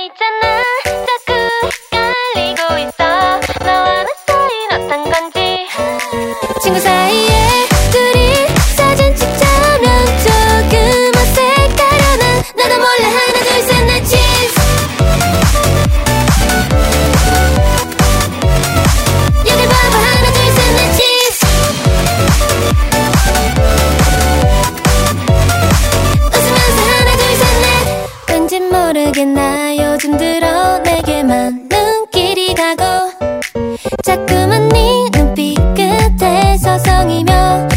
있잖아. 자꾸 헷갈리고 있어. 너와 내 사이는 어떤 건지. 친구 사이에 둘이 사진 찍자면 조금 어색하려나. 나도 몰래 하나 둘 셋 넷 치즈. 여길 봐봐 하나 둘 셋 넷 치즈. 웃으면서 하나 둘 셋 넷. 왠지 모르게 나 요즘 들어 내게만 눈길이 가고 자꾸만 네 눈빛 끝에 서성이며